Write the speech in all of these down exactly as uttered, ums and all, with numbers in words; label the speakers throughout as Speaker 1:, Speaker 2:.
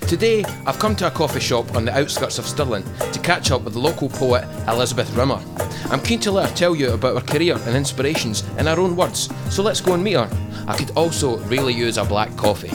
Speaker 1: Today, I've come to a coffee shop on the outskirts of Stirling to catch up with the local poet Elizabeth Rimmer. I'm keen to let her tell you about her career and inspirations in her own words, so let's go and meet her. I could also really use a black coffee.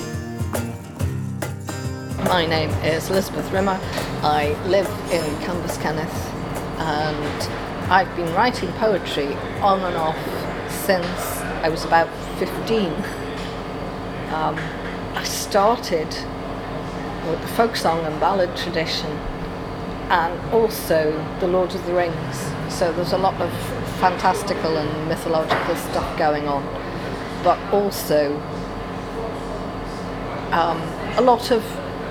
Speaker 2: My name is Elizabeth Rimmer. I live in Cambuskenneth and I've been writing poetry on and off since I was about fifteen. Um, I started with the folk song and ballad tradition and also the Lord of the Rings. So there's a lot of fantastical and mythological stuff going on, but also um, a lot of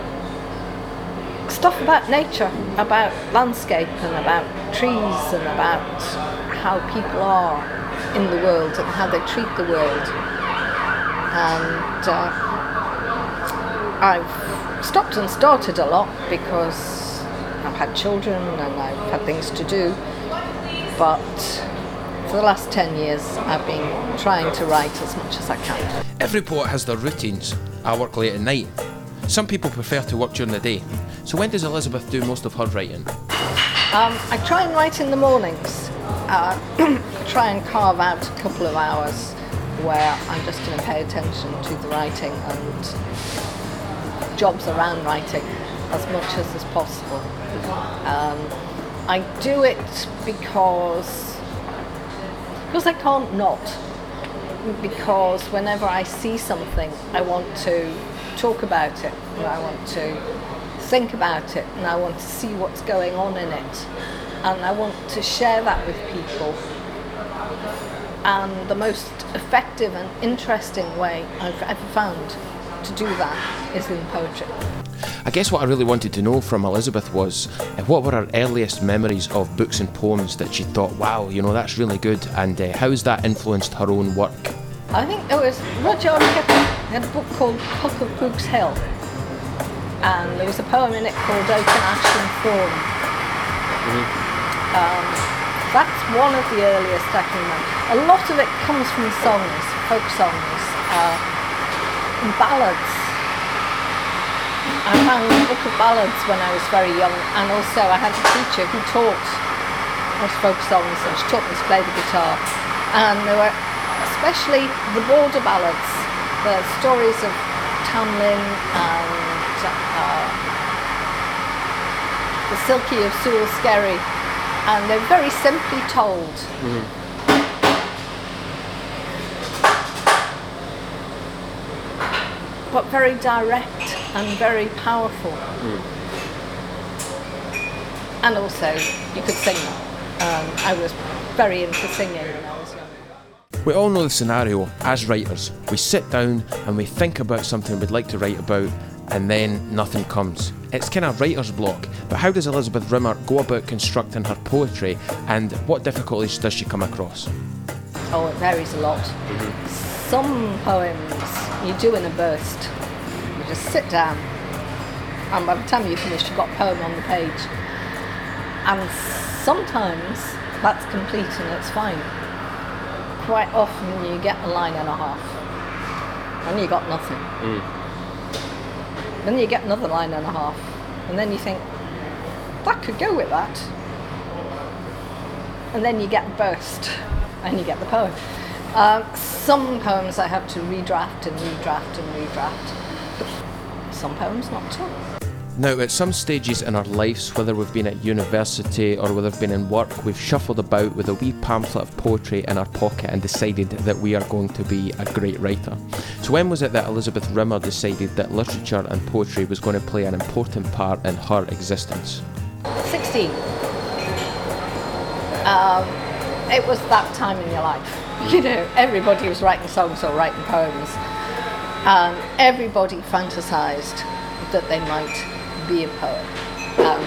Speaker 2: stuff about nature, about landscape and about trees and about how people are in the world and how they treat the world. And uh, I've stopped and started a lot because I've had children and I've had things to do, but for the last ten years I've been trying to write as much as I can.
Speaker 1: Every poet has their routines. I work late at night. Some people prefer to work during the day. So when does Elizabeth do most of her writing?
Speaker 2: Um, I try and write in the mornings. Uh, try and carve out a couple of hours where I'm just going to pay attention to the writing and jobs around writing as much as is possible. Um, I do it because because I can't not. Because whenever I see something, I want to talk about it, and I want to think about it, and I want to see what's going on in it, and I want to share that with people. And the most effective and interesting way I've ever found to do that is in poetry.
Speaker 1: I guess what I really wanted to know from Elizabeth was uh, what were her earliest memories of books and poems that she thought, wow, you know, that's really good, and uh, how has that influenced her own work?
Speaker 2: I think it was Rudyard Kipling had a book called Puck of Pook's Hill, and there was a poem in it called Oak and Ash and Thorn. Mm-hmm. Um, that's one of the earliest I can remember. A lot of it comes from songs, folk songs, uh, and ballads. I found a book of ballads when I was very young, and also I had a teacher who taught us folk songs, and she taught me to play the guitar. And there were especially the border ballads, the stories of Tamlin and uh, the Silkie of Sewell Skerry, and they're very simply told. Mm-hmm. But very direct and very powerful. Mm. And also, you could sing them. Um, I was very into singing when I was young.
Speaker 1: We all know the scenario. As writers, we sit down and we think about something we'd like to write about, and then nothing comes. It's kind of writer's block. But how does Elizabeth Rimmer go about constructing her poetry, and what difficulties does she come across?
Speaker 2: Oh, it varies a lot. Mm-hmm. Some poems you do in a burst. You just sit down, and by the time you finish, you've got a poem on the page. And sometimes that's complete and it's fine. Quite often you get a line and a half, and you got nothing. Mm. Then you get another line and a half, and then you think, that could go with that. And then you get a burst, and you get the poem. Uh, some poems I have to redraft and redraft and redraft. Some poems not at all.
Speaker 1: Now, at some stages in our lives, whether we've been at university or whether we've been in work, we've shuffled about with a wee pamphlet of poetry in our pocket and decided that we are going to be a great writer. So when was it that Elizabeth Rimmer decided that literature and poetry was going to play an important part in her existence?
Speaker 2: sixteen. Um, it was that time in your life. You know, everybody was writing songs or writing poems. And everybody fantasised that they might be a poet. And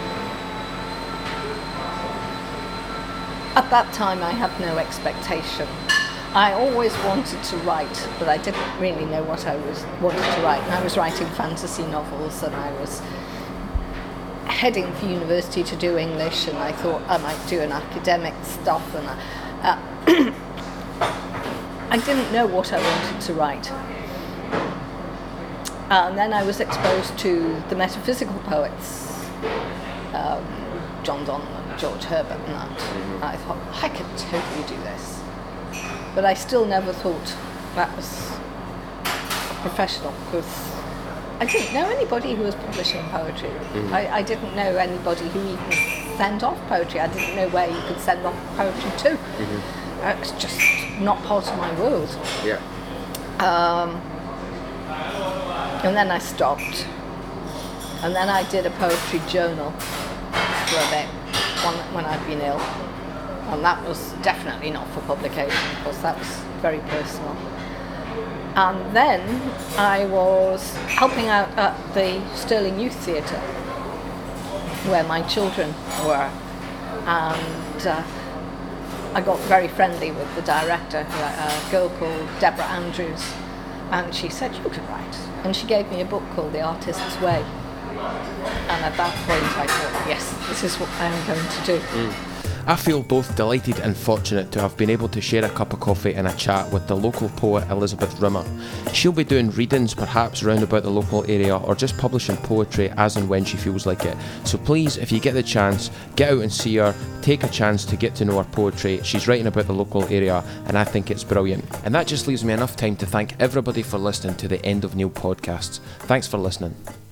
Speaker 2: at that time I had no expectation. I always wanted to write, but I didn't really know what I was wanted to write. And I was writing fantasy novels, and I was heading for university to do English, and I thought I might do an academic stuff, and I, uh, I didn't know what I wanted to write. And then I was exposed to the metaphysical poets, um, John Donne and George Herbert and that. Mm-hmm. And I thought, I could totally do this. But I still never thought that was professional, because I didn't know anybody who was publishing poetry. Mm-hmm. I, I didn't know anybody who even sent off poetry. I didn't know where you could send off poetry to. Mm-hmm. Uh, it's just not part of my world.
Speaker 1: Yeah.
Speaker 2: Um, and then I stopped. And then I did a poetry journal for a bit when, when I'd been ill. And that was definitely not for publication, because that was very personal. And then I was helping out at the Stirling Youth Theatre, where my children were. And uh, I got very friendly with the director, a girl called Deborah Andrews. And she said, you could write. And she gave me a book called The Artist's Way. And at that point I thought, yes, this is what I am going to do.
Speaker 1: Mm. I feel both delighted and fortunate to have been able to share a cup of coffee and a chat with the local poet Elizabeth Rimmer. She'll be doing readings perhaps round about the local area, or just publishing poetry as and when she feels like it. So please, if you get the chance, get out and see her, take a chance to get to know her poetry. She's writing about the local area and I think it's brilliant. And that just leaves me enough time to thank everybody for listening to the End of Neil podcasts. Thanks for listening.